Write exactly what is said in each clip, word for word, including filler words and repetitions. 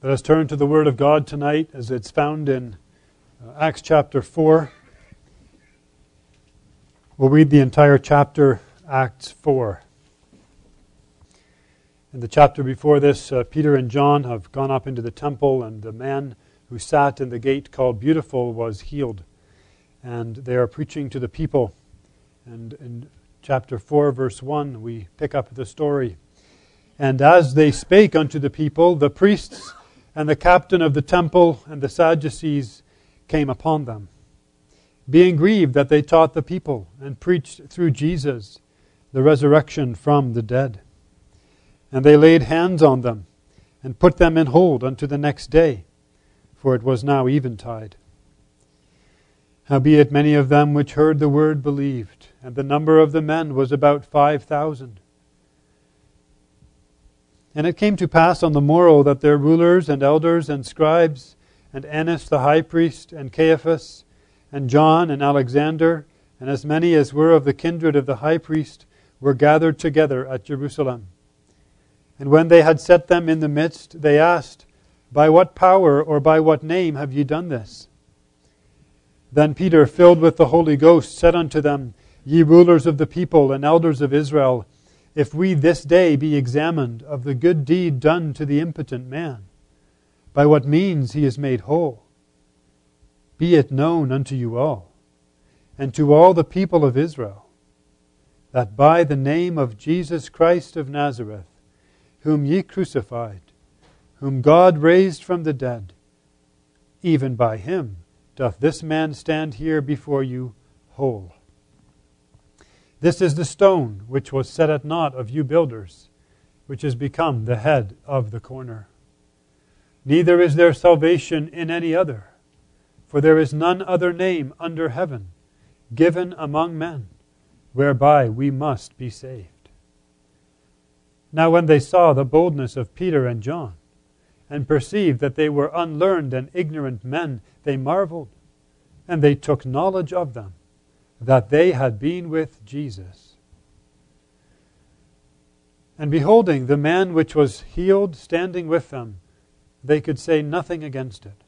Let us turn to the Word of God tonight as it's found in uh, Acts chapter four. We'll read the entire chapter, Acts four. In the chapter before this, uh, Peter and John have gone up into the temple, and the man who sat in the gate called Beautiful was healed. And they are preaching to the people. And in chapter four, verse one, we pick up the story. And as they spake unto the people, the priests and the captain of the temple and the Sadducees came upon them, being grieved that they taught the people and preached through Jesus the resurrection from the dead. And they laid hands on them and put them in hold unto the next day, for it was now eventide. Howbeit many of them which heard the word believed, and the number of the men was about five thousand. And it came to pass on the morrow that their rulers and elders and scribes, and Annas the high priest, and Caiaphas, and John, and Alexander, and as many as were of the kindred of the high priest, were gathered together at Jerusalem. And when they had set them in the midst, they asked, By what power or by what name have ye done this? Then Peter, filled with the Holy Ghost, said unto them, Ye rulers of the people and elders of Israel, if we this day be examined of the good deed done to the impotent man, by what means he is made whole, be it known unto you all, and to all the people of Israel, that by the name of Jesus Christ of Nazareth, whom ye crucified, whom God raised from the dead, even by him doth this man stand here before you whole. This is the stone which was set at naught of you builders, which is become the head of the corner. Neither is there salvation in any other, for there is none other name under heaven given among men, whereby we must be saved. Now when they saw the boldness of Peter and John, and perceived that they were unlearned and ignorant men, they marveled, and they took knowledge of them, that they had been with Jesus. And beholding the man which was healed standing with them, they could say nothing against it.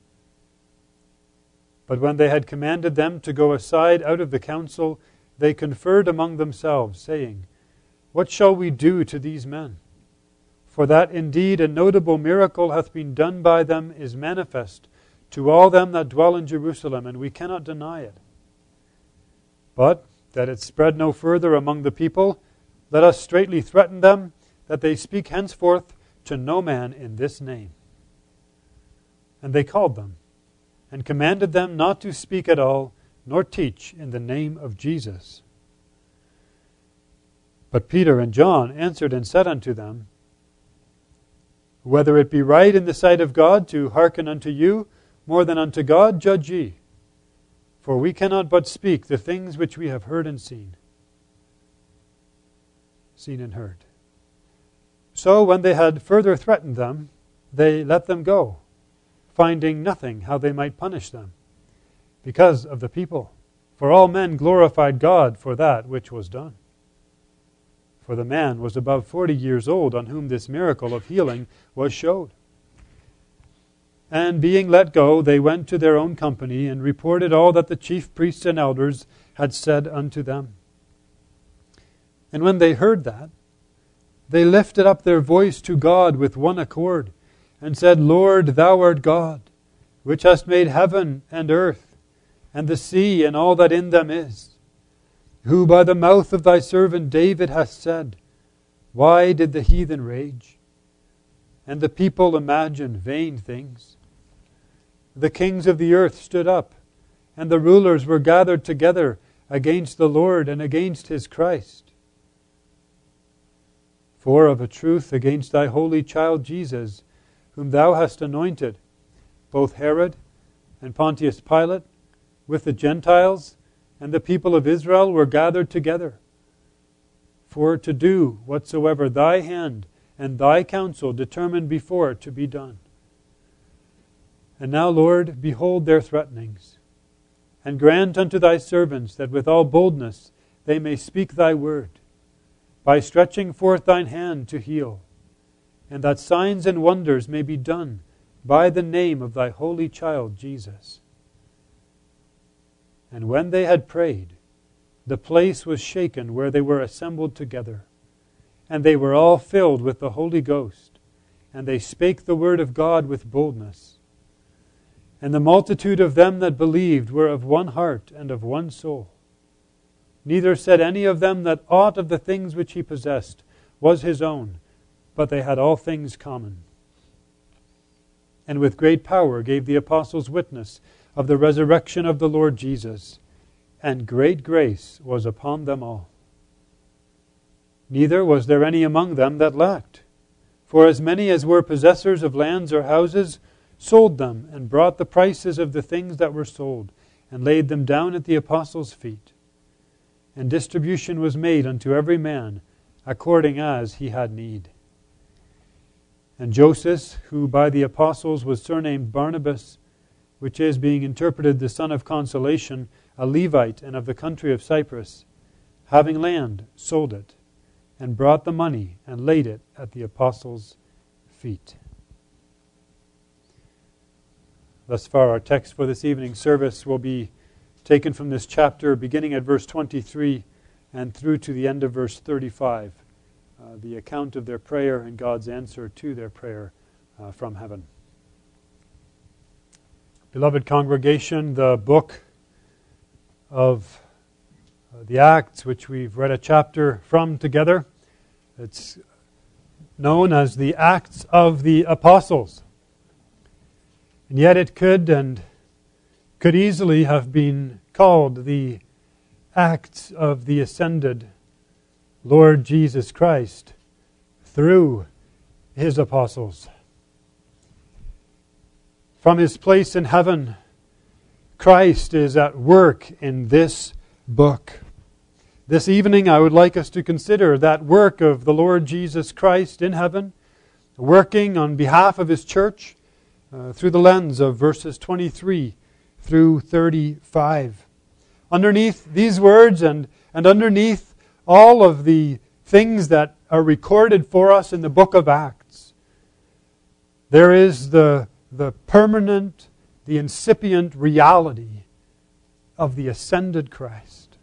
But when they had commanded them to go aside out of the council, they conferred among themselves, saying, What shall we do to these men? For that indeed a notable miracle hath been done by them is manifest to all them that dwell in Jerusalem, and we cannot deny it. But that it spread no further among the people, let us straitly threaten them, that they speak henceforth to no man in this name. And they called them, and commanded them not to speak at all, nor teach in the name of Jesus. But Peter and John answered and said unto them, Whether it be right in the sight of God to hearken unto you, more than unto God, judge ye. For we cannot but speak the things which we have heard and seen. Seen and heard. So when they had further threatened them, they let them go, finding nothing how they might punish them, because of the people. For all men glorified God for that which was done. For the man was above forty years old, on whom this miracle of healing was showed. And being let go, they went to their own company, and reported all that the chief priests and elders had said unto them. And when they heard that, they lifted up their voice to God with one accord, and said, Lord, thou art God, which hast made heaven and earth, and the sea and all that in them is, who by the mouth of thy servant David hast said, Why did the heathen rage, and the people imagine vain things? The kings of the earth stood up, and the rulers were gathered together against the Lord and against his Christ. For of a truth against thy holy child Jesus, whom thou hast anointed, both Herod and Pontius Pilate, with the Gentiles and the people of Israel were gathered together, for to do whatsoever thy hand and thy counsel determined before to be done. And now, Lord, behold their threatenings, and grant unto thy servants that with all boldness they may speak thy word, by stretching forth thine hand to heal, and that signs and wonders may be done by the name of thy holy child Jesus. And when they had prayed, the place was shaken where they were assembled together. And they were all filled with the Holy Ghost, and they spake the word of God with boldness. And the multitude of them that believed were of one heart and of one soul. Neither said any of them that aught of the things which he possessed was his own, but they had all things common. And with great power gave the apostles witness of the resurrection of the Lord Jesus, and great grace was upon them all. Neither was there any among them that lacked. For as many as were possessors of lands or houses sold them, and brought the prices of the things that were sold, and laid them down at the apostles' feet. And distribution was made unto every man according as he had need. And Joseph, who by the apostles was surnamed Barnabas, which is, being interpreted, the son of consolation, a Levite, and of the country of Cyprus, having land, sold it, and brought the money, and laid it at the apostles' feet. Thus far, our text for this evening's service will be taken from this chapter, beginning at verse twenty-three and through to the end of verse thirty-five, uh, the account of their prayer and God's answer to their prayer uh, from heaven. Beloved congregation, the book of uh, the Acts, which we've read a chapter from together, it's known as the Acts of the Apostles. And yet it could and could easily have been called the Acts of the Ascended Lord Jesus Christ through His apostles. From His place in heaven, Christ is at work in this book. This evening I would like us to consider that work of the Lord Jesus Christ in heaven, working on behalf of His church, Uh, through the lens of verses twenty-three through thirty-five. Underneath these words and, and underneath all of the things that are recorded for us in the book of Acts, there is the, the permanent, the incipient reality of the ascended Christ.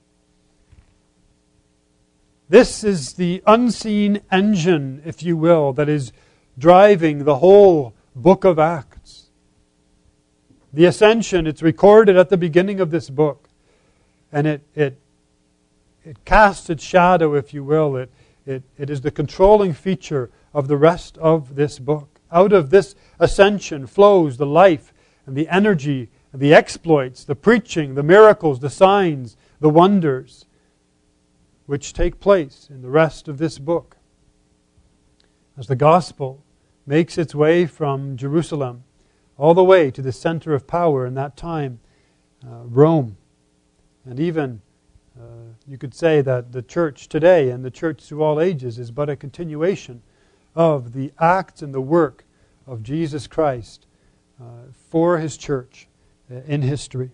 This is the unseen engine, if you will, that is driving the whole book of Acts. The ascension, it's recorded at the beginning of this book. And it it it casts its shadow, if you will. It, it, it is the controlling feature of the rest of this book. Out of this ascension flows the life and the energy, and the exploits, the preaching, the miracles, the signs, the wonders, which take place in the rest of this book. As the gospel makes its way from Jerusalem all the way to the center of power in that time, uh, Rome. And even, uh, you could say that the church today and the church through all ages is but a continuation of the acts and the work of Jesus Christ uh, for His church uh, in history.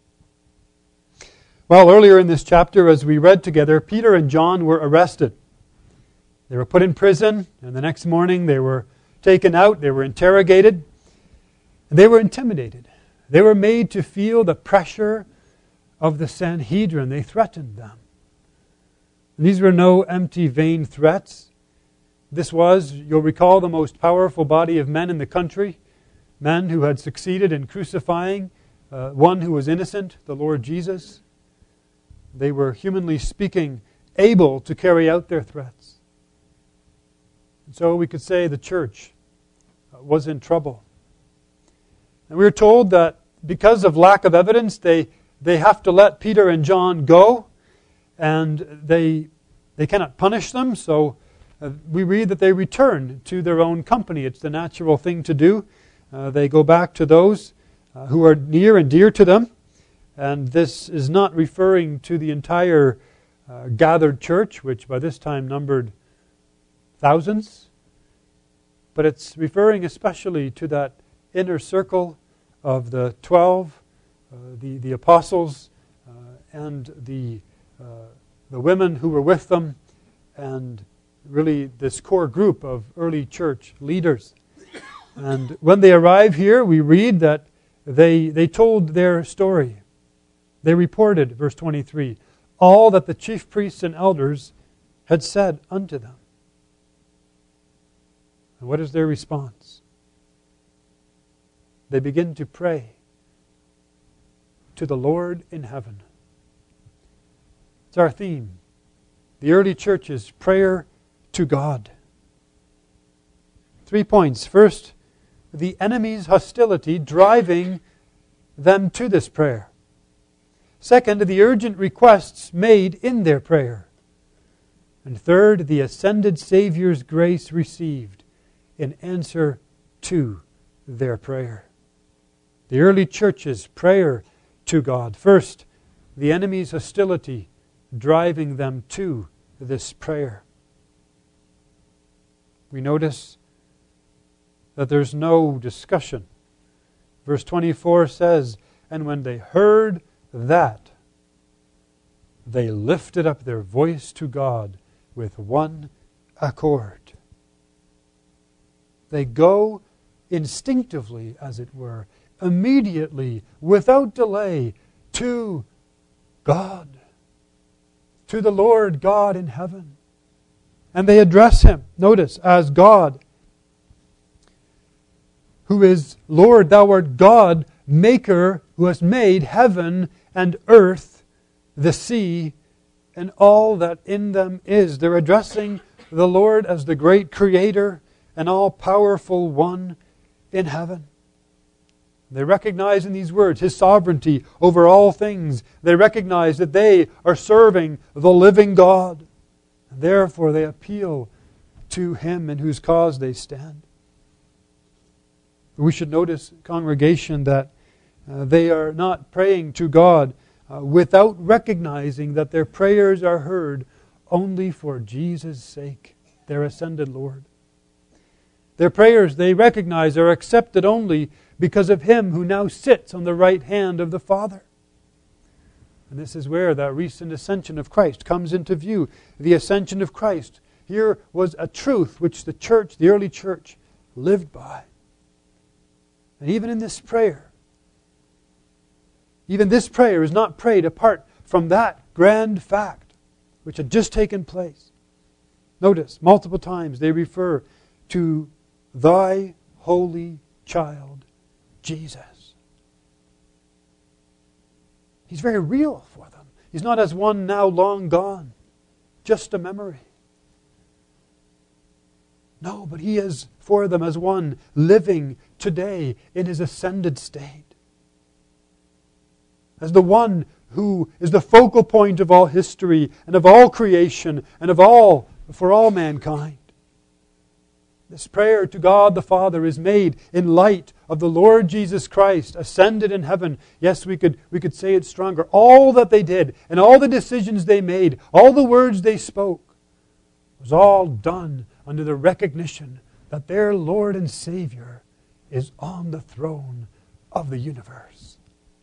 Well, earlier in this chapter, as we read together, Peter and John were arrested. They were put in prison, and the next morning they were taken out, they were interrogated, and they were intimidated. They were made to feel the pressure of the Sanhedrin. They threatened them. And these were no empty, vain threats. This was, you'll recall, the most powerful body of men in the country, men who had succeeded in crucifying uh, one who was innocent, the Lord Jesus. They were, humanly speaking, able to carry out their threats. And so we could say the church was in trouble. And we were told that because of lack of evidence, they, they have to let Peter and John go, and they, they cannot punish them, so uh, we read that they return to their own company. It's the natural thing to do. Uh, they go back to those uh, who are near and dear to them, and this is not referring to the entire uh, gathered church, which by this time numbered thousands, but it's referring especially to that inner circle of the twelve, uh, the, the apostles, uh, and the, uh, the women who were with them, and really this core group of early church leaders. And when they arrive here, we read that they, they told their story. They reported, verse twenty-three, all that the chief priests and elders had said unto them. And what is their response? They begin to pray to the Lord in heaven. It's our theme. The early church's prayer to God. Three points. First, the enemy's hostility driving them to this prayer. Second, the urgent requests made in their prayer. And third, the ascended Savior's grace received in answer to their prayer. The early church's prayer to God. First, the enemy's hostility driving them to this prayer. We notice that there's no discussion. Verse twenty-four says, and when they heard that, they lifted up their voice to God with one accord. They go instinctively, as it were, immediately, without delay, to God, to the Lord God in heaven. And they address Him, notice, as God, who is Lord, thou art God, maker, who has made heaven and earth, the sea, and all that in them is. They're addressing the Lord as the great Creator and all-powerful One in heaven. They recognize in these words His sovereignty over all things. They recognize that they are serving the living God. And therefore they appeal to Him in whose cause they stand. We should notice, congregation, that uh, they are not praying to God uh, without recognizing that their prayers are heard only for Jesus' sake, their ascended Lord. Their prayers, they recognize, are accepted only because of Him who now sits on the right hand of the Father. And this is where that recent ascension of Christ comes into view. The ascension of Christ. Here was a truth which the church, the early church, lived by. And even in this prayer, even this prayer is not prayed apart from that grand fact which had just taken place. Notice, multiple times they refer to Thy holy child, Jesus. He's very real for them. He's not as one now long gone, just a memory. No, but He is for them as one living today in His ascended state. As the one who is the focal point of all history and of all creation and of all, for all mankind. This prayer to God the Father is made in light of the Lord Jesus Christ ascended in heaven. Yes, we could, we could say it stronger. All that they did and all the decisions they made, all the words they spoke, was all done under the recognition that their Lord and Savior is on the throne of the universe.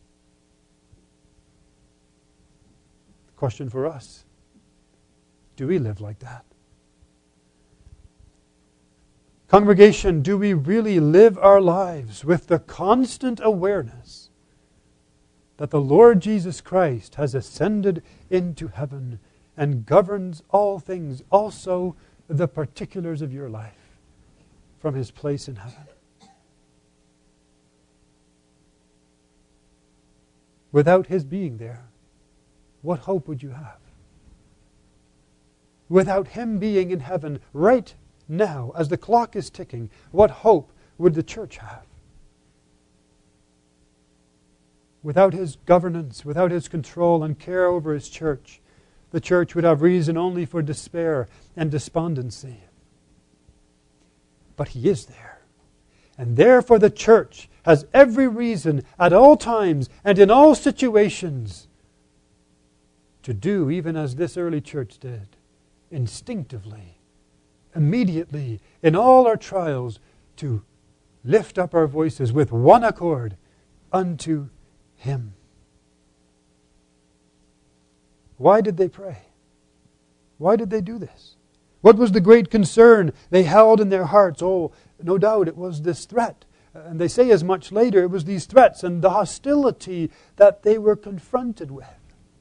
The question for us, do we live like that? Congregation, do we really live our lives with the constant awareness that the Lord Jesus Christ has ascended into heaven and governs all things, also the particulars of your life, from His place in heaven? Without His being there, what hope would you have? Without Him being in heaven right now, as the clock is ticking, what hope would the church have? Without His governance, without His control and care over His church, the church would have reason only for despair and despondency. But He is there. And therefore the church has every reason at all times and in all situations to do even as this early church did, instinctively, immediately, in all our trials, to lift up our voices with one accord unto Him. Why did they pray? Why did they do this? What was the great concern they held in their hearts? Oh, no doubt it was this threat. And they say as much later, it was these threats and the hostility that they were confronted with.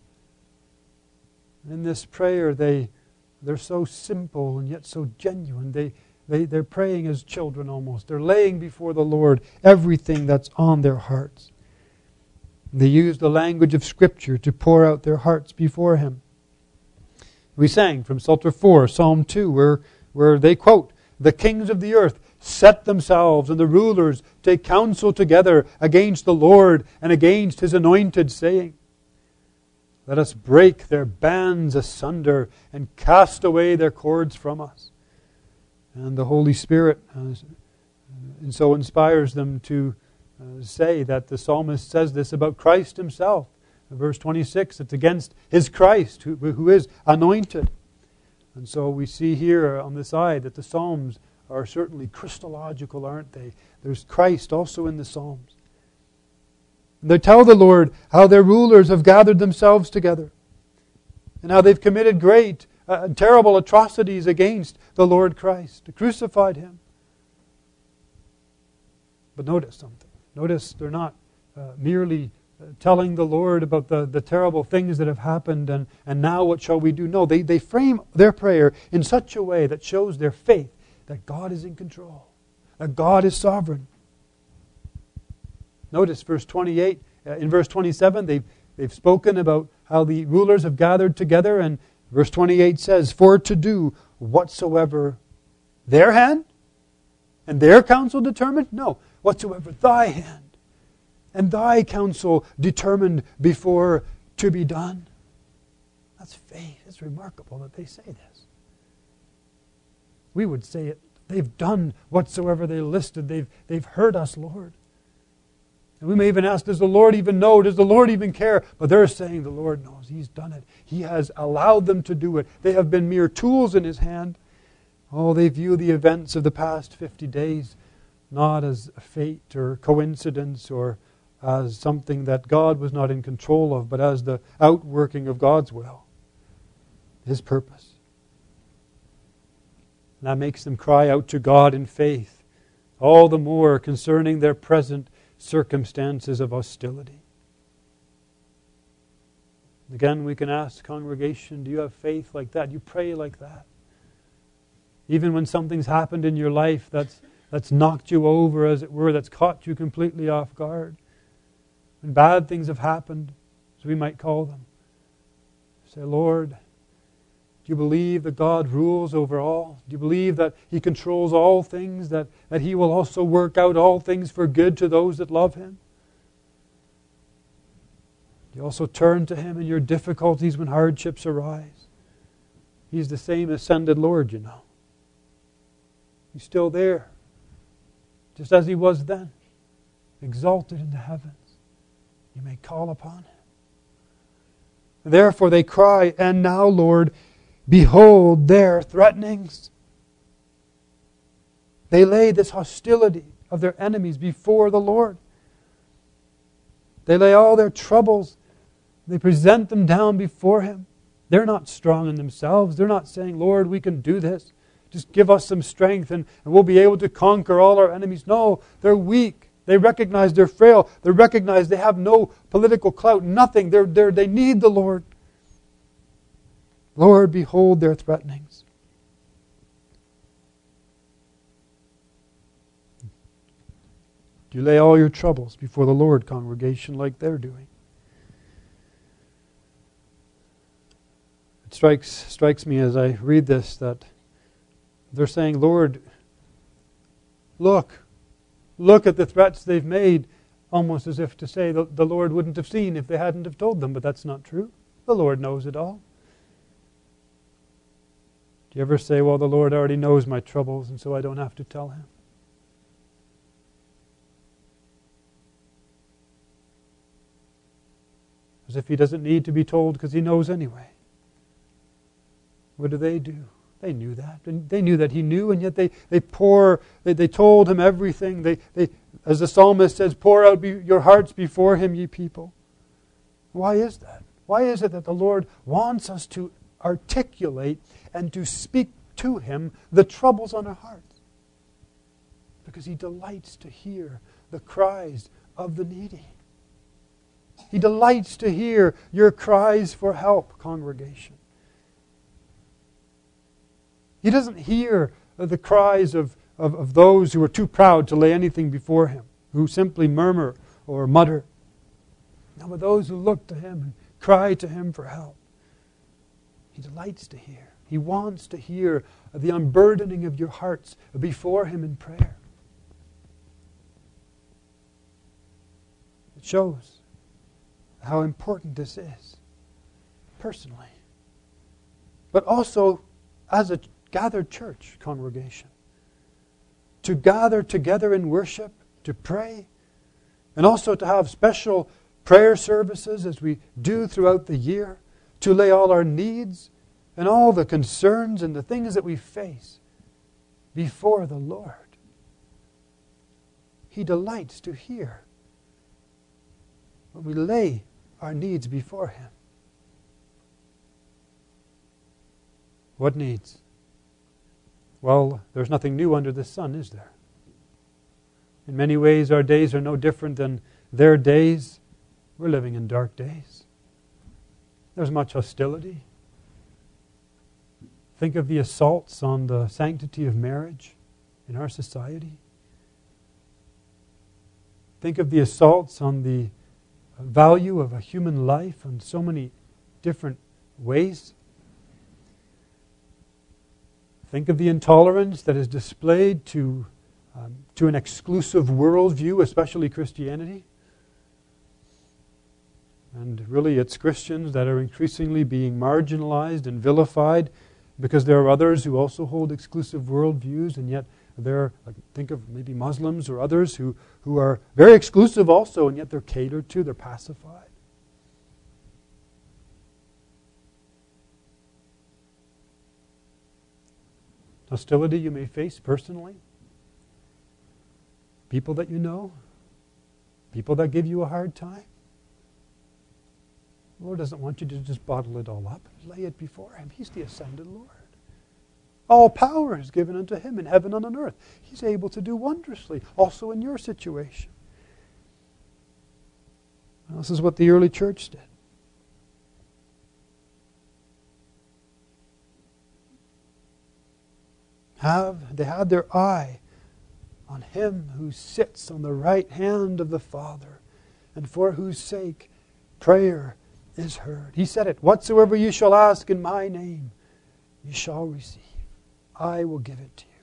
In this prayer, they, they're so simple and yet so genuine. They, they, they're praying as children almost. They're laying before the Lord everything that's on their hearts. They use the language of Scripture to pour out their hearts before Him. We sang from Psalter four, Psalm two, where, where they quote, "The kings of the earth set themselves, and the rulers take counsel together against the Lord and against His anointed, saying, let us break their bands asunder and cast away their cords from us." And the Holy Spirit uh, and so inspires them to uh, say that the psalmist says this about Christ Himself. In verse twenty-six, it's against His Christ who, who is anointed. And so we see here on the side that the Psalms are certainly Christological, aren't they? There's Christ also in the Psalms. They tell the Lord how their rulers have gathered themselves together and how they've committed great, uh, terrible atrocities against the Lord Christ, crucified Him. But notice something. Notice they're not uh, merely uh, telling the Lord about the, the terrible things that have happened and, and now what shall we do? No, they, they frame their prayer in such a way that shows their faith that God is in control, that God is sovereign. Notice verse twenty-eight. Uh, in verse twenty-seven, they've, they've spoken about how the rulers have gathered together. And verse twenty-eight says, "For to do whatsoever their hand and their counsel determined." No, whatsoever thy hand and thy counsel determined before to be done. That's faith. It's remarkable that they say this. We would say it. They've done whatsoever they listed. They've, they've heard us, Lord. And we may even ask, does the Lord even know? Does the Lord even care? But they're saying the Lord knows. He's done it. He has allowed them to do it. They have been mere tools in His hand. Oh, they view the events of the past fifty days not as a fate or coincidence or as something that God was not in control of, but as the outworking of God's will, His purpose. And that makes them cry out to God in faith, all the more concerning their present circumstances of hostility. Again, we can ask, congregation, do you have faith like that? Do you pray like that? Even when something's happened in your life that's that's knocked you over, as it were, that's caught you completely off guard. When bad things have happened, as we might call them. Say, Lord, do you believe that God rules over all? Do you believe that He controls all things, that, that He will also work out all things for good to those that love Him? Do you also turn to Him in your difficulties when hardships arise? He's the same ascended Lord, you know. He's still there, just as He was then, exalted in the heavens. You may call upon Him. Therefore they cry, and now, Lord, behold their threatenings. They lay this hostility of their enemies before the Lord. They lay all their troubles, they present them down before Him. They're not strong in themselves. They're not saying, Lord, we can do this. Just give us some strength and, and we'll be able to conquer all our enemies. No, they're weak. They recognize they're frail. They recognize they have no political clout, nothing. They're, they're, they need the Lord. Lord, behold their threatenings. Do you lay all your troubles before the Lord, congregation, like they're doing? It strikes, strikes me as I read this that they're saying, Lord, look, look at the threats they've made, almost as if to say the, the Lord wouldn't have seen if they hadn't have told them, but that's not true. The Lord knows it all. Do you ever say, well, the Lord already knows my troubles and so I don't have to tell Him? As if He doesn't need to be told because He knows anyway. What do they do? They knew that. And they knew that He knew, and yet they, they pour, they, they told Him everything. They, they, as the psalmist says, pour out be, your hearts before Him, ye people. Why is that? Why is it that the Lord wants us to articulate and to speak to Him the troubles on our hearts. Because He delights to hear the cries of the needy. He delights to hear your cries for help, congregation. He doesn't hear the cries of, of, of those who are too proud to lay anything before Him, who simply murmur or mutter. No, but those who look to Him and cry to Him for help, He delights to hear. He wants to hear the unburdening of your hearts before Him in prayer. It shows how important this is, personally, but also as a gathered church congregation. To gather together in worship, to pray, and also to have special prayer services as we do throughout the year, to lay all our needs and all the concerns and the things that we face before the Lord. He delights to hear when we lay our needs before Him. What needs? Well, there's nothing new under the sun, is there? In many ways, our days are no different than their days. We're living in dark days. There's much hostility. Think of the assaults on the sanctity of marriage in our society. Think of the assaults on the value of a human life in so many different ways. Think of the intolerance that is displayed to, um, to an exclusive worldview, especially Christianity. And really it's Christians that are increasingly being marginalized and vilified because there are others who also hold exclusive worldviews, and yet there, think of maybe Muslims or others who, who are very exclusive also, and yet they're catered to, they're pacified. Hostility you may face personally. People that you know. People that give you a hard time. The Lord doesn't want you to just bottle it all up. Lay it before Him. He's the ascended Lord. All power is given unto Him in heaven and on earth. He's able to do wondrously, also in your situation. Well, this is what the early church did. Have they had their eye on Him who sits on the right hand of the Father, and for whose sake prayer is heard. He said it, whatsoever you shall ask in my name, you shall receive. I will give it to you.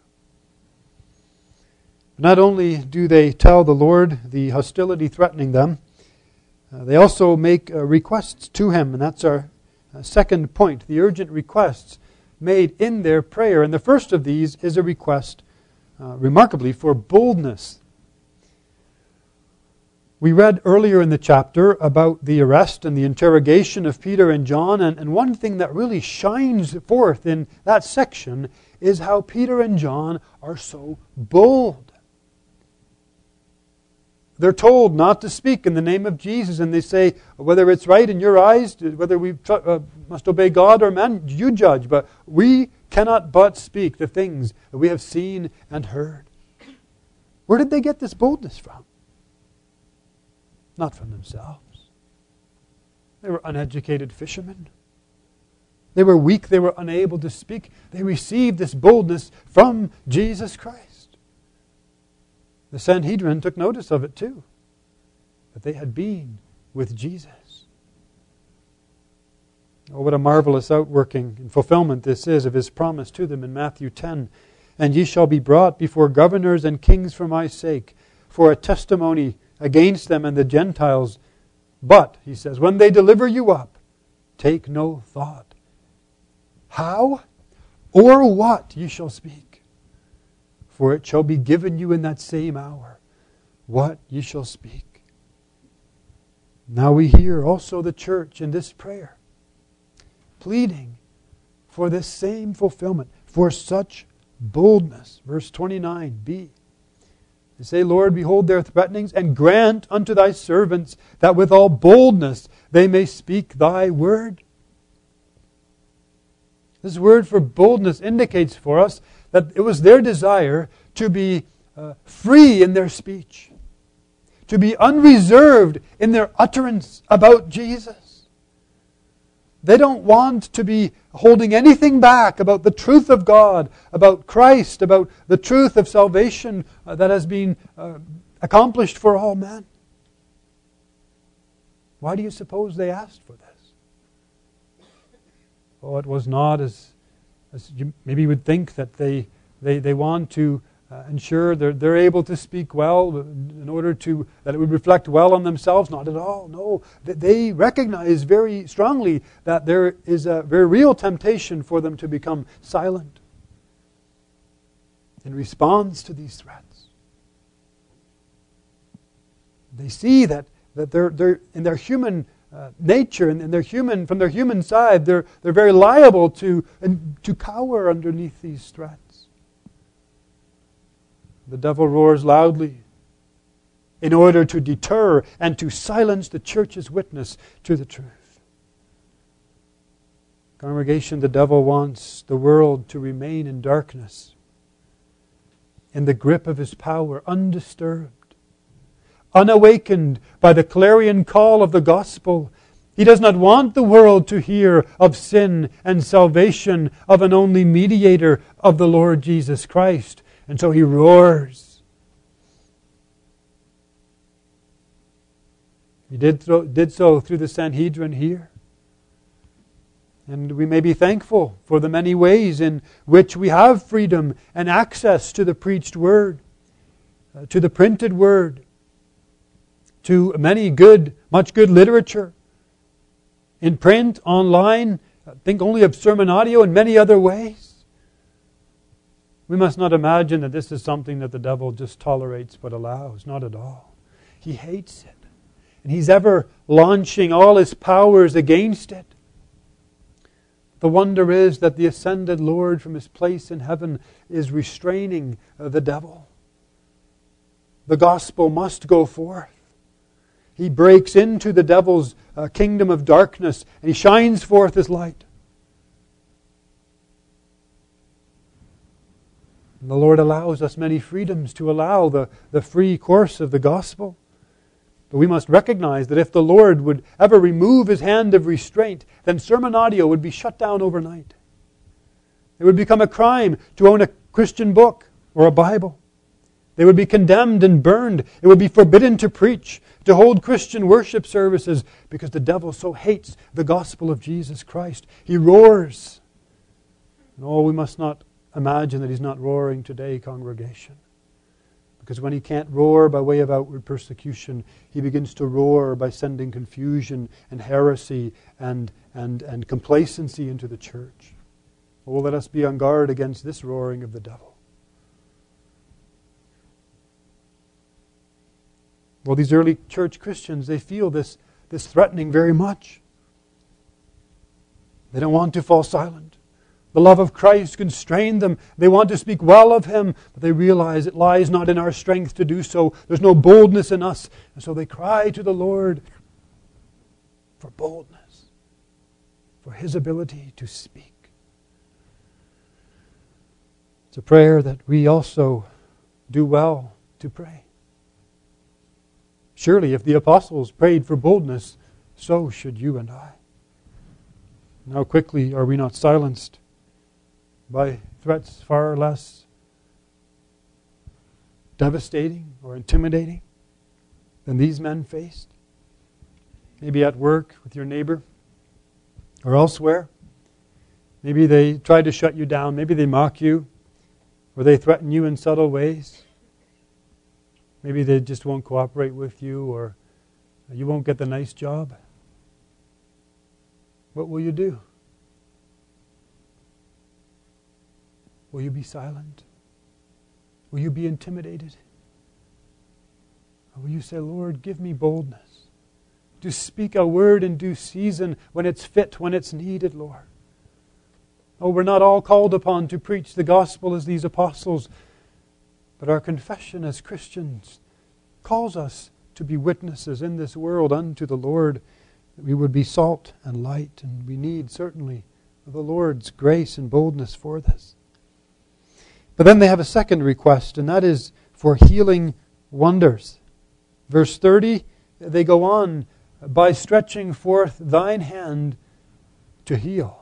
Not only do they tell the Lord the hostility threatening them, uh, they also make uh, requests to Him, and that's our uh, second point, the urgent requests made in their prayer. And the first of these is a request, uh, remarkably, for boldness. We read earlier in the chapter about the arrest and the interrogation of Peter and John, and, and one thing that really shines forth in that section is how Peter and John are so bold. They're told not to speak in the name of Jesus, and they say, whether it's right in your eyes, whether we tr- uh, must obey God or man, you judge, but we cannot but speak the things that we have seen and heard. Where did they get this boldness from? Not from themselves. They were uneducated fishermen. They were weak, they were unable to speak. They received this boldness from Jesus Christ. The Sanhedrin took notice of it too, that they had been with Jesus. Oh, what a marvelous outworking and fulfillment this is of His promise to them in Matthew ten. And ye shall be brought before governors and kings for my sake, for a testimony against them and the Gentiles. But, He says, when they deliver you up, take no thought how or what ye shall speak. For it shall be given you in that same hour what ye shall speak. Now we hear also the church in this prayer pleading for this same fulfillment, for such boldness. Verse twenty-nine b. They say, Lord, behold their threatenings, and grant unto thy servants that with all boldness they may speak thy word. This word for boldness indicates for us that it was their desire to be uh, free in their speech, to be unreserved in their utterance about Jesus. They don't want to be holding anything back about the truth of God, about Christ, about the truth of salvation uh, that has been uh, accomplished for all men. Why do you suppose they asked for this? Oh, it was not as, as you maybe would think that they they, they want to uh, ensure they're, they're able to speak well in order to that it would reflect well on themselves. Not at all. No, they recognize very strongly that there is a very real temptation for them to become silent in response to these threats. They see that that they're they're in their human uh, nature and in their human from their human side they're they're very liable to and to cower underneath these threats. The devil roars loudly in order to deter and to silence the church's witness to the truth. Congregation, the devil wants the world to remain in darkness, in the grip of his power, undisturbed, unawakened by the clarion call of the gospel. He does not want the world to hear of sin and salvation, of an only mediator, of the Lord Jesus Christ. And so he roars. He did, thro- did so through the Sanhedrin here. And we may be thankful for the many ways in which we have freedom and access to the preached word, uh, to the printed word, to many good, much good literature, in print, online. Think only of sermon audio and many other ways. We must not imagine that this is something that the devil just tolerates but allows. Not at all. He hates it. And he's ever launching all his powers against it. The wonder is that the ascended Lord from his place in heaven is restraining uh, the devil. The gospel must go forth. He breaks into the devil's uh, kingdom of darkness and he shines forth his light. And the Lord allows us many freedoms to allow the, the free course of the gospel. But we must recognize that if the Lord would ever remove his hand of restraint, then sermon audio would be shut down overnight. It would become a crime to own a Christian book or a Bible. They would be condemned and burned. It would be forbidden to preach, to hold Christian worship services, because the devil so hates the gospel of Jesus Christ. He roars. No, we must not imagine that he's not roaring today, congregation. Because when he can't roar by way of outward persecution, he begins to roar by sending confusion and heresy and, and, and complacency into the church. Oh, let us be on guard against this roaring of the devil. Well, these early church Christians, they feel this, this threatening very much. They don't want to fall silent. The love of Christ constrained them. They want to speak well of Him, but they realize it lies not in our strength to do so. There's no boldness in us. And so they cry to the Lord for boldness, for His ability to speak. It's a prayer that we also do well to pray. Surely if the apostles prayed for boldness, so should you and I. And how quickly are we not silenced by threats far less devastating or intimidating than these men faced? Maybe at work with your neighbor or elsewhere. Maybe they try to shut you down. Maybe they mock you or they threaten you in subtle ways. Maybe they just won't cooperate with you or you won't get the nice job. What will you do? Will you be silent? Will you be intimidated? Or will you say, Lord, give me boldness to speak a word in due season when it's fit, when it's needed, Lord? Oh, we're not all called upon to preach the gospel as these apostles, but our confession as Christians calls us to be witnesses in this world unto the Lord, that we would be salt and light, and we need certainly the Lord's grace and boldness for this. But then they have a second request, and that is for healing wonders. Verse thirty, they go on, by stretching forth thine hand to heal.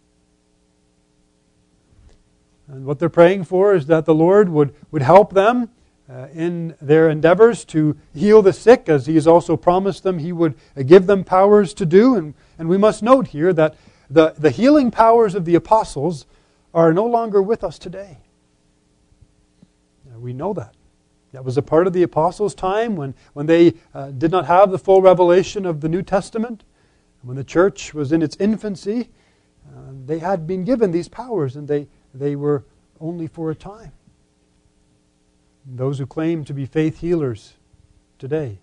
And what they're praying for is that the Lord would, would help them uh, in their endeavors to heal the sick, as He has also promised them He would uh, give them powers to do. And, and we must note here that the, the healing powers of the apostles are no longer with us today. Uh, we know that. That was a part of the apostles' time when, when they uh, did not have the full revelation of the New Testament. When the church was in its infancy, uh, they had been given these powers, and they, they were only for a time. Those who claim to be faith healers today,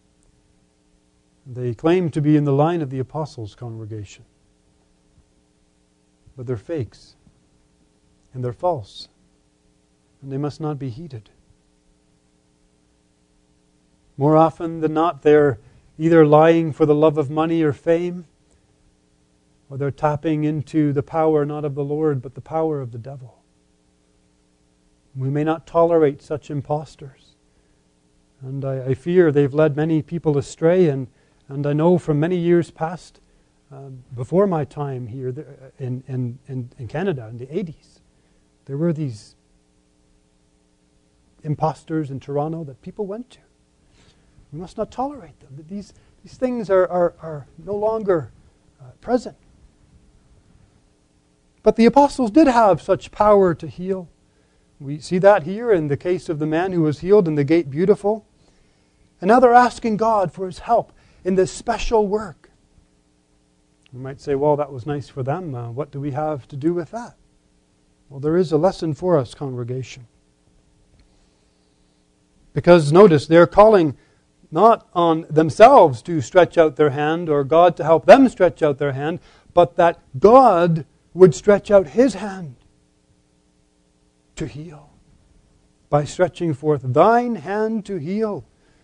they claim to be in the line of the apostles' congregation. But they're fakes, and they're false, and they must not be heeded. More often than not, they're either lying for the love of money or fame, or they're tapping into the power not of the Lord, but the power of the devil. We may not tolerate such impostors. And I, I fear they've led many people astray, and, and I know from many years past, uh, before my time here in, in, in, in Canada in the eighties, there were these impostors in Toronto that people went to. We must not tolerate them. These, these things are, are, are no longer uh, present. But the apostles did have such power to heal. We see that here in the case of the man who was healed in the Gate Beautiful. And now they're asking God for His help in this special work. We might say, well, that was nice for them. Uh, what do we have to do with that? Well, there is a lesson for us, congregation. Because notice, they're calling not on themselves to stretch out their hand or God to help them stretch out their hand, but that God would stretch out His hand to heal by stretching forth thine hand to heal.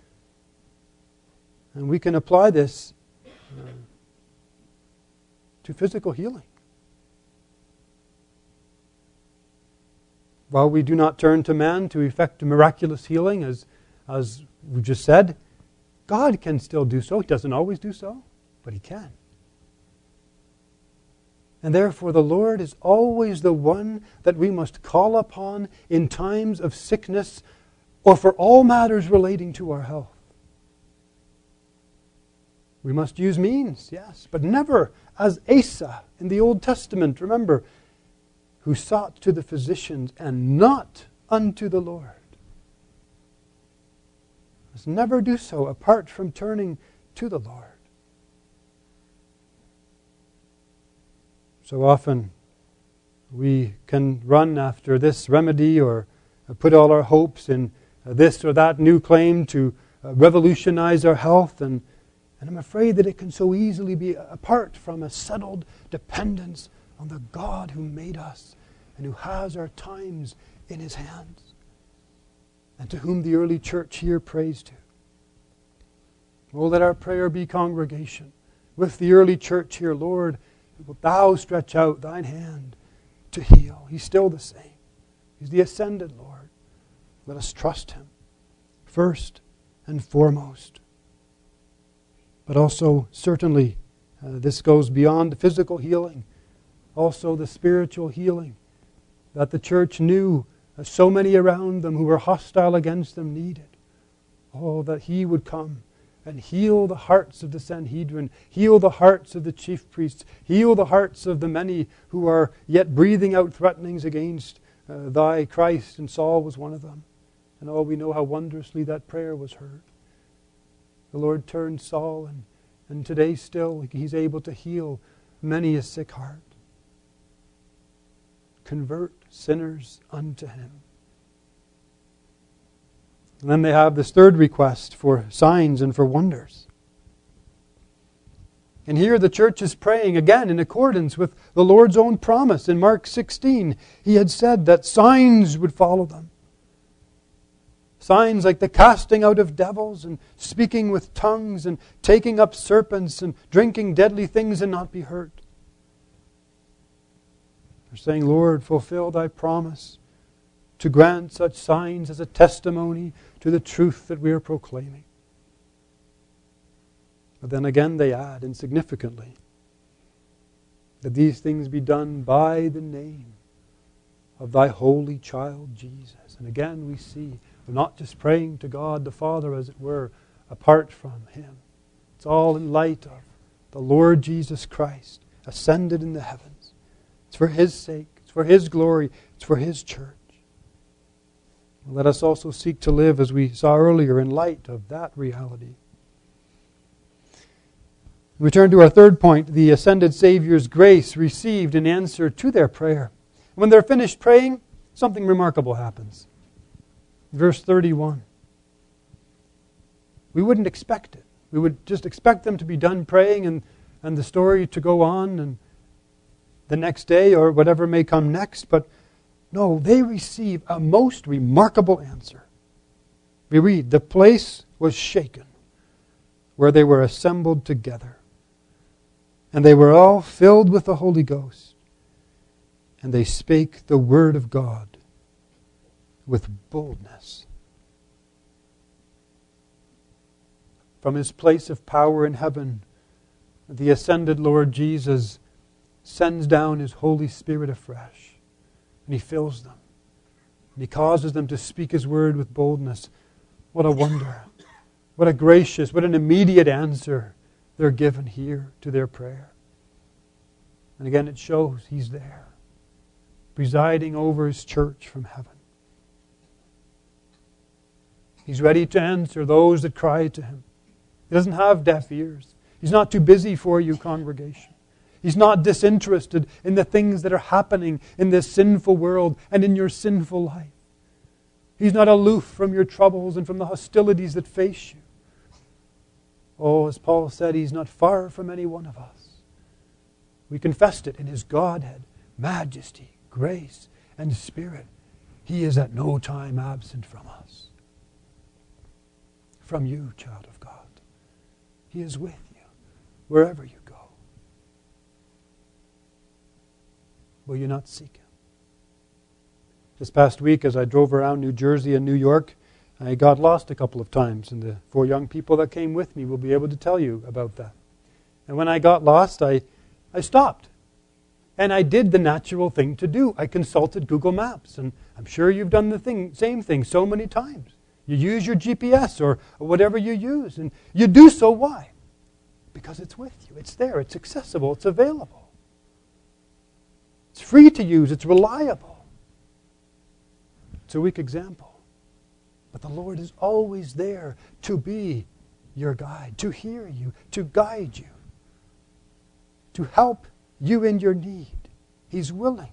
And we can apply this uh, to physical healing. While we do not turn to man to effect miraculous healing, as, as we just said, God can still do so. He doesn't always do so, but He can. And therefore the Lord is always the one that we must call upon in times of sickness or for all matters relating to our health. We must use means, yes, but never as Asa in the Old Testament, remember, who sought to the physicians and not unto the Lord. Must never do so apart from turning to the Lord. So often we can run after this remedy or put all our hopes in this or that new claim to revolutionize our health, and, and I'm afraid that it can so easily be apart from a settled dependence on the God who made us and who has our times in His hands, and to whom the early church here prays to. Oh, let our prayer be, congregation, with the early church here, Lord, wilt Thou stretch out Thine hand to heal. He's still the same. He's the ascended Lord. Let us trust Him first and foremost. But also, certainly, uh, this goes beyond physical healing. Also the spiritual healing that the church knew uh, so many around them who were hostile against them needed. Oh, that He would come and heal the hearts of the Sanhedrin, heal the hearts of the chief priests, heal the hearts of the many who are yet breathing out threatenings against uh, Thy Christ, and Saul was one of them. And oh, we know how wondrously that prayer was heard. The Lord turned Saul, and, and today still He's able to heal many a sick heart. Convert sinners unto Him. And then they have this third request for signs and for wonders. And here the church is praying again in accordance with the Lord's own promise. In Mark sixteen, He had said that signs would follow them. Signs like the casting out of devils and speaking with tongues and taking up serpents and drinking deadly things and not be hurt. They're saying, Lord, fulfill thy promise to grant such signs as a testimony to the truth that we are proclaiming. But then again they add insignificantly that these things be done by the name of thy holy child Jesus. And again we see we're not just praying to God the Father, as it were, apart from Him. It's all in light of the Lord Jesus Christ, ascended in the heavens. It's for His sake. It's for His glory. It's for His church. Let us also seek to live, as we saw earlier, in light of that reality. We turn to our third point, the ascended Savior's grace received in answer to their prayer. When they're finished praying, something remarkable happens. Verse thirty-one. We wouldn't expect it. We would just expect them to be done praying and, and the story to go on and the next day or whatever may come next. But no, they receive a most remarkable answer. We read, the place was shaken where they were assembled together. And they were all filled with the Holy Ghost. And they spake the word of God with boldness. From His place of power in heaven, the ascended Lord Jesus sends down His Holy Spirit afresh. And He fills them. And He causes them to speak His word with boldness. What a wonder. What a gracious, what an immediate answer they're given here to their prayer. And again it shows He's there, presiding over His church from heaven. He's ready to answer those that cry to Him. He doesn't have deaf ears. He's not too busy for you, congregation. He's not disinterested in the things that are happening in this sinful world and in your sinful life. He's not aloof from your troubles and from the hostilities that face you. Oh, as Paul said, He's not far from any one of us. We confessed it in His Godhead, majesty, grace, and Spirit. He is at no time absent from us. From you, child of God. He is with you wherever you go. Will you not seek Him? This past week, as I drove around New Jersey and New York, I got lost a couple of times, and the four young people that came with me will be able to tell you about that. And when I got lost, I, I stopped. And I did the natural thing to do. I consulted Google Maps, and I'm sure you've done the thing, same thing so many times. You use your G P S or, or whatever you use, and you do so. Why? Because it's with you. It's there. It's accessible. It's available. It's free to use. It's reliable. It's a weak example. But the Lord is always there to be your guide, to hear you, to guide you, to help you in your need. He's willing.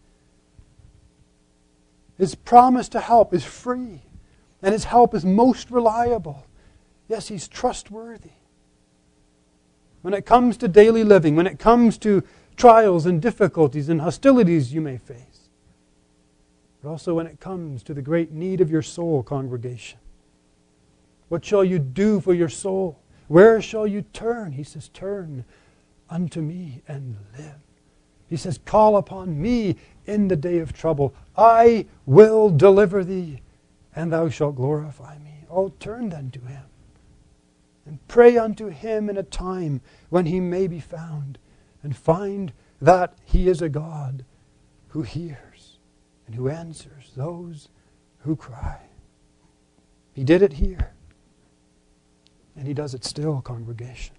His promise to help is free, and His help is most reliable. Yes, He's trustworthy. When it comes to daily living, when it comes to trials and difficulties and hostilities you may face, but also when it comes to the great need of your soul, congregation. What shall you do for your soul? Where shall you turn? He says, turn unto me and live. He says, call upon me in the day of trouble. I will deliver thee, and thou shalt glorify me. Oh, turn then to Him, and pray unto Him in a time when He may be found, and find that He is a God who hears and who answers those who cry. He did it here, and He does it still, congregation.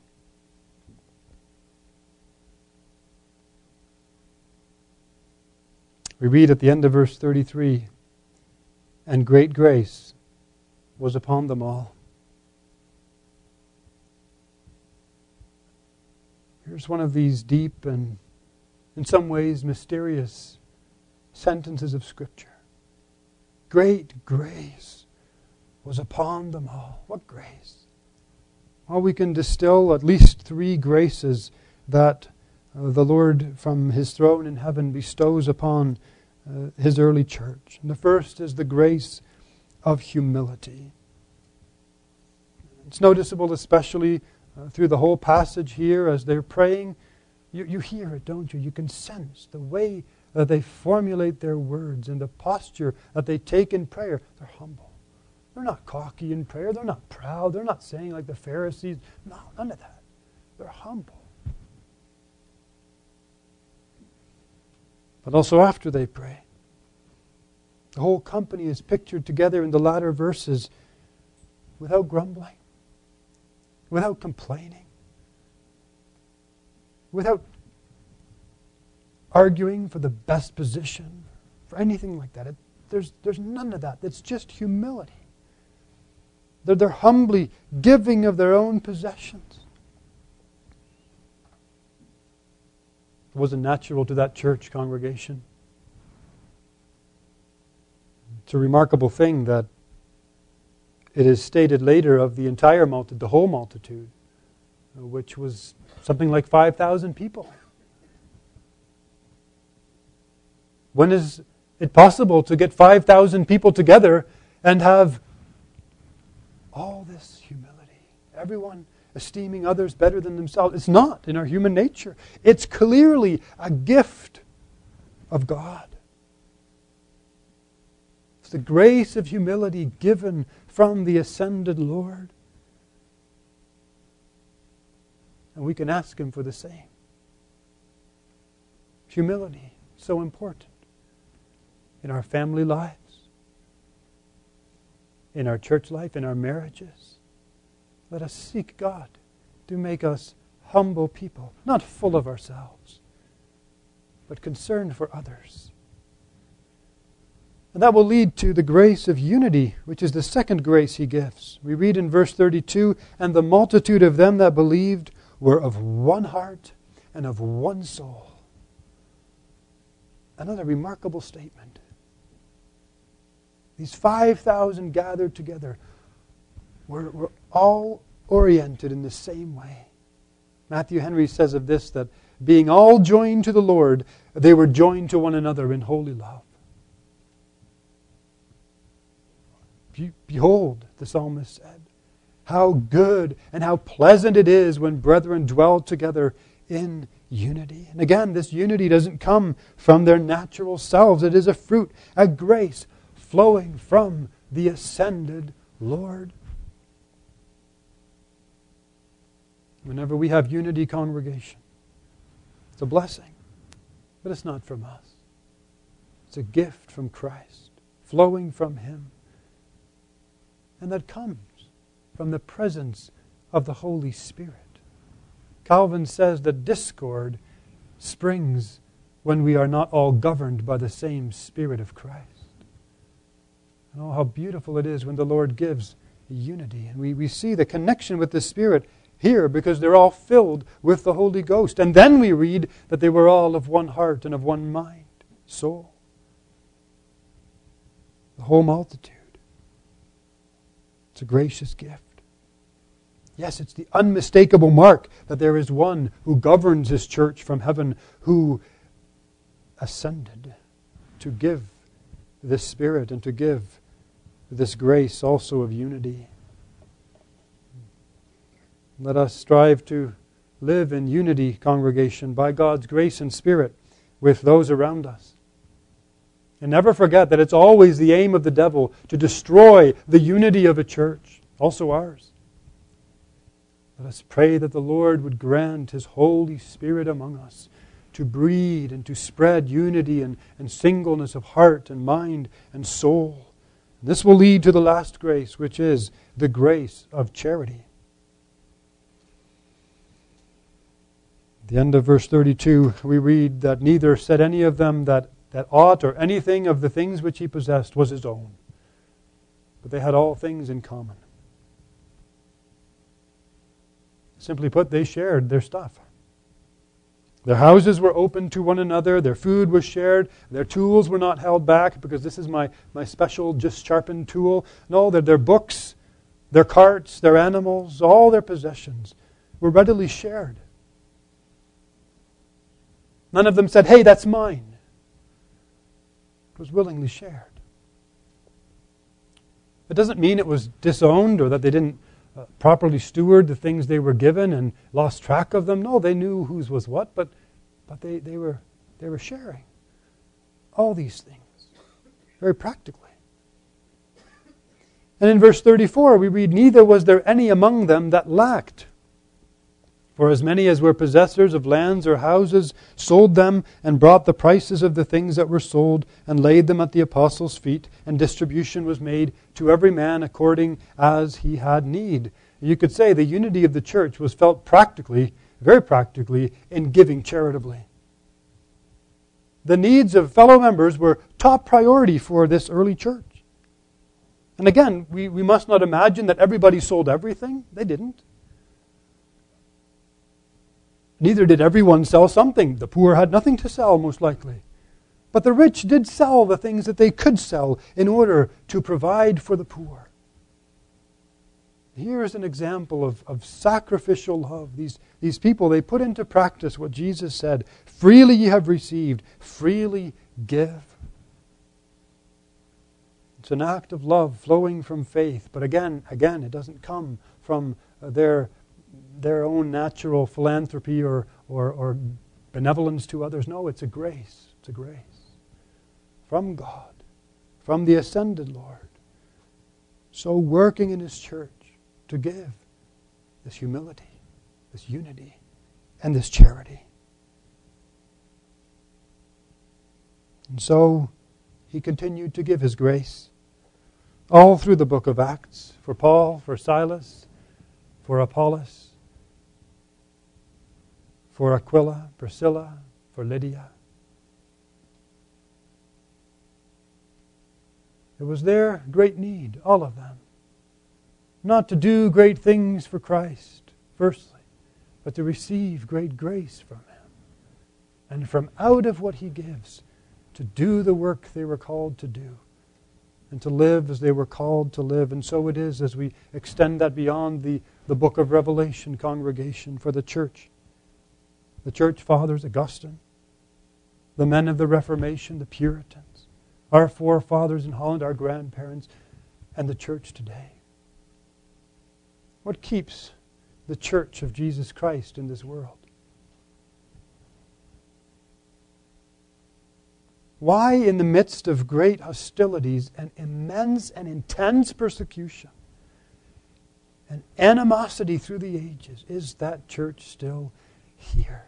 We read at the end of verse thirty-three, and great grace was upon them all. Here's one of these deep and, in some ways, mysterious sentences of Scripture. Great grace was upon them all. What grace? Well, we can distill at least three graces that uh, the Lord from His throne in heaven bestows upon uh, His early church. And the first is the grace of humility. It's noticeable especially uh, through the whole passage here as they're praying. You, you hear it, don't you? You can sense the way that they formulate their words and the posture that they take in prayer, they're humble. They're not cocky in prayer. They're not proud. They're not saying like the Pharisees. No, none of that. They're humble. But also after they pray, the whole company is pictured together in the latter verses without grumbling, without complaining, without arguing for the best position, for anything like that. It, there's, there's none of that. It's just humility. They're, they're humbly giving of their own possessions. It wasn't natural to that church congregation. It's a remarkable thing that it is stated later of the entire multitude, the whole multitude, which was something like five thousand people. When is it possible to get five thousand people together and have all this humility? Everyone esteeming others better than themselves. It's not in our human nature. It's clearly a gift of God. It's the grace of humility given from the ascended Lord. And we can ask Him for the same. Humility, so important in our family lives, in our church life, in our marriages. Let us seek God to make us humble people, not full of ourselves, but concerned for others. And that will lead to the grace of unity, which is the second grace He gives. We read in verse thirty-two, "And the multitude of them that believed were of one heart and of one soul." Another remarkable statement. These five thousand gathered together were, were all oriented in the same way. Matthew Henry says of this that being all joined to the Lord, they were joined to one another in holy love. Behold, the psalmist said, how good and how pleasant it is when brethren dwell together in unity. And again, this unity doesn't come from their natural selves. It is a fruit, a grace flowing from the ascended Lord. Whenever we have unity congregation, it's a blessing, but it's not from us. It's a gift from Christ, flowing from Him. And that comes from the presence of the Holy Spirit. Calvin says that discord springs when we are not all governed by the same Spirit of Christ. And oh, how beautiful it is when the Lord gives unity. And we, we see the connection with the Spirit here because they're all filled with the Holy Ghost. And then we read that they were all of one heart and of one mind, soul. The whole multitude. It's a gracious gift. Yes, it's the unmistakable mark that there is one who governs His church from heaven, who ascended to give this Spirit and to give this grace also of unity. Let us strive to live in unity, congregation, by God's grace and Spirit with those around us. And never forget that it's always the aim of the devil to destroy the unity of a church, also ours. Let us pray that the Lord would grant His Holy Spirit among us to breed and to spread unity and, and singleness of heart and mind and soul. And this will lead to the last grace, which is the grace of charity. At the end of verse thirty-two, we read that neither said any of them that that aught or anything of the things which he possessed was his own, but they had all things in common. Simply put, they shared their stuff. Their houses were open to one another, their food was shared, their tools were not held back because this is my, my special just sharpened tool. No, their, their books, their carts, their animals, all their possessions were readily shared. None of them said, hey, that's mine. It was willingly shared. It doesn't mean it was disowned or that they didn't uh, properly steward the things they were given and lost track of them. No, they knew whose was what, but but they, they were they were sharing. All these things, very practically. And in verse thirty-four we read, "Neither was there any among them that lacked. For as many as were possessors of lands or houses sold them and brought the prices of the things that were sold and laid them at the apostles' feet, and distribution was made to every man according as he had need." You could say the unity of the church was felt practically, very practically, in giving charitably. The needs of fellow members were top priority for this early church. And again, we, we must not imagine that everybody sold everything. They didn't. Neither did everyone sell something. The poor had nothing to sell, most likely. But the rich did sell the things that they could sell in order to provide for the poor. Here is an example of, of sacrificial love. These, these people, they put into practice what Jesus said, "Freely ye have received, freely give." It's an act of love flowing from faith. But again, again, it doesn't come from their, their own natural philanthropy or, or, or benevolence to others. No, it's a grace. It's a grace from God, from the ascended Lord. So working in His church to give this humility, this unity, and this charity. And so He continued to give His grace all through the book of Acts, for Paul, for Silas, for Apollos, for Aquila, Priscilla, for Lydia. It was their great need, all of them, not to do great things for Christ, firstly, but to receive great grace from Him. And from out of what He gives, to do the work they were called to do, and to live as they were called to live. And so it is as we extend that beyond the, the book of Revelation congregation for the church. The church fathers, Augustine, the men of the Reformation, the Puritans, our forefathers in Holland, our grandparents, and the church today. What keeps the church of Jesus Christ in this world? Why, in the midst of great hostilities and immense and intense persecution and animosity through the ages, is that church still here?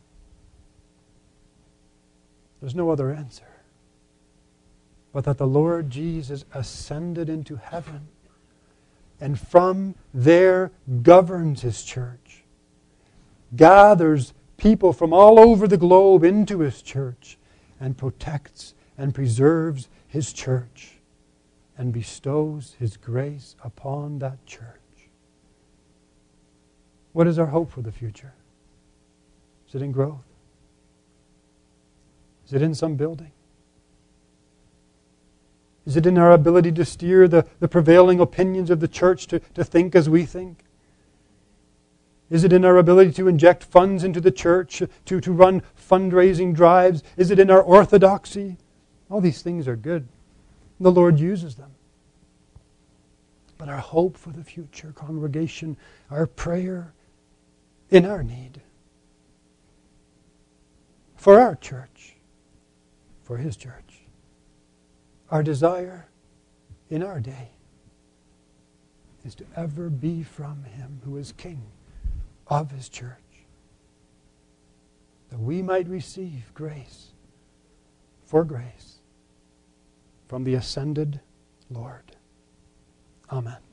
There's no other answer but that the Lord Jesus ascended into heaven and from there governs His church, gathers people from all over the globe into His church, and protects and preserves His church and bestows His grace upon that church. What is our hope for the future? Is it in growth? Is it in some building? Is it in our ability to steer the, the prevailing opinions of the church to, to think as we think? Is it in our ability to inject funds into the church, to, to run fundraising drives? Is it in our orthodoxy? All these things are good. The Lord uses them. But our hope for the future, congregation, our prayer in our need, for our church, for His church, our desire in our day is to ever be from Him who is King of His church, that we might receive grace for grace from the ascended Lord. Amen.